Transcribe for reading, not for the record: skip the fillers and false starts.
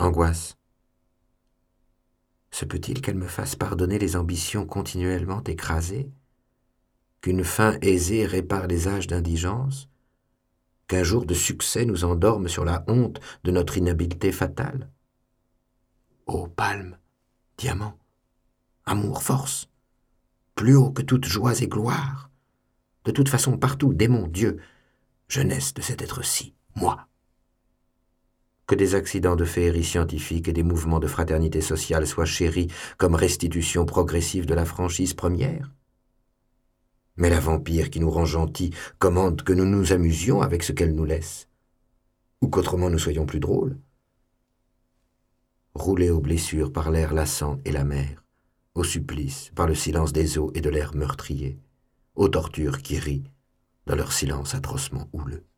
Angoisse. Se peut-il qu'elle me fasse pardonner les ambitions continuellement écrasées, qu'une fin aisée répare les âges d'indigence, qu'un jour de succès nous endorme sur la honte de notre inhabileté fatale? Ô palme, diamant, amour, force, plus haut que toutes joies et gloires, de toute façon partout, démon, Dieu, jeunesse de cet être-ci, moi. Que des accidents de féerie scientifique et des mouvements de fraternité sociale soient chéris comme restitution progressive de la franchise première. Mais la vampire qui nous rend gentils commande que nous nous amusions avec ce qu'elle nous laisse, ou qu'autrement nous soyons plus drôles. Roulés aux blessures par l'air lassant et la mer, au supplice par le silence des eaux et de l'air meurtrier, aux tortures qui rient dans leur silence atrocement houleux.